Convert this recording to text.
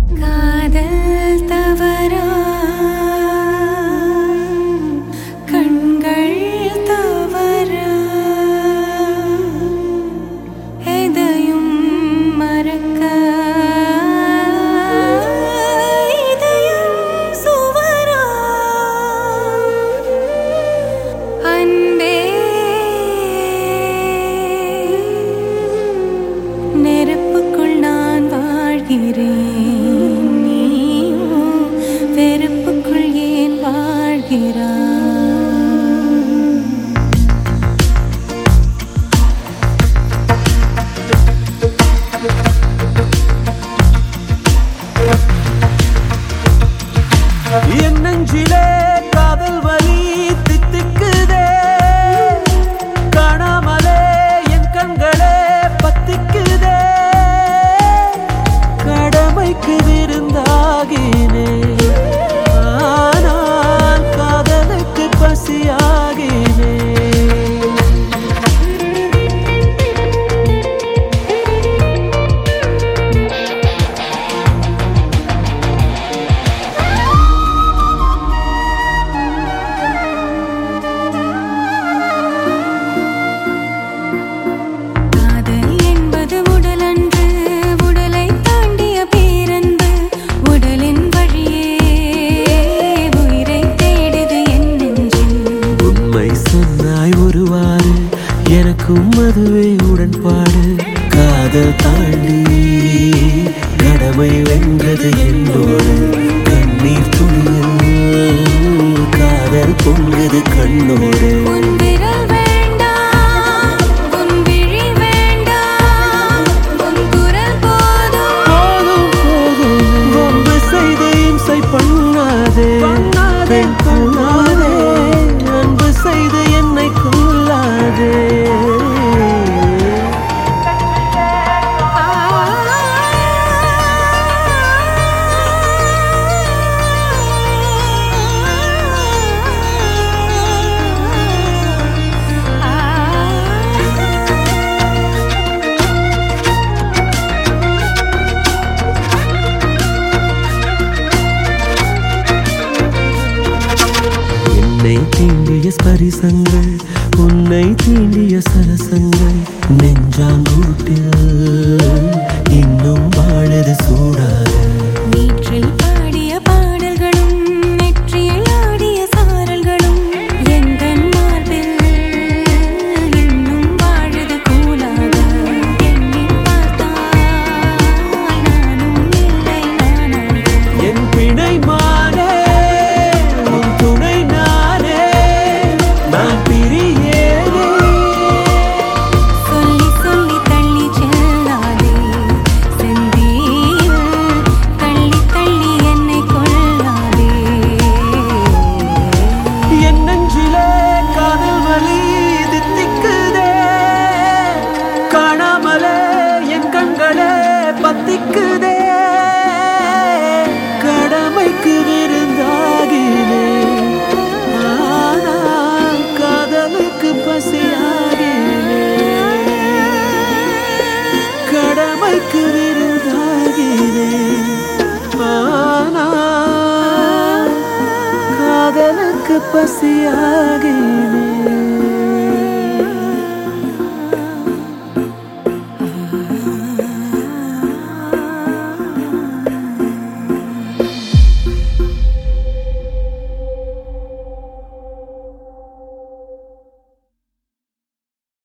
காதல் தவறா கண்கள் தவறா எதையும் மறக்க இதயம் சுவரா அன்பே நெருப்புக்குள் நான் வாழ்கிறேன் வெறுப்புக்குள் ஏன் வாழ்கிறாய் என் நெஞ்சிலே காதல் வலி தித்திக்குதே காணாமலே என் கண்களே பத்திக்குதே கடமைக்கு விருந்தாகினே ஆனால் காதலுக்கு பசியாகினே எனக்கும் அதுவே உடன்பாடு காதல் தாண்டி கடமை வென்றது என்னோடு கண்ணீர் துணியில் காதல் பொங்குது கண்ணோடு பண்ணாதே பண்ணாதே அன்பு செய்து என்னை கொள்ளாதே என்னை தீண்டிய ஸ்பரிசங்கள் உன்னை தீண்டிய சரசங்கள் நெஞ்சாங்கூட்டில் இன்னும் வாழது சூடாக நீற்றில் பாடிய பாடல்களும் நெற்றியில் ஆடிய சாரல்களும் எங்கள் மார்பில் இன்னும் வாழது கூலாக என்னை பார்த்தால் நானும் இல்லை நானாக என் பிணை மானே உன் துணை நானே நான் பிரியேனே சொல்லி சொல்லி தள்ளி செல்லாதே செந்தீயில் தள்ளி தள்ளி என்னை கொள்ளாதே என் நெஞ்சிலே காதல் வலி தித்திக்குதே காணாமலே என் கண்களே பத்திக்குதே கடமைக்கு விருந்தாகினே ஆனால் காதலுக்கு பசியாகினே கடமைக்கு விருந்தாகினே ஆனால் காதலுக்கு பசியாகினே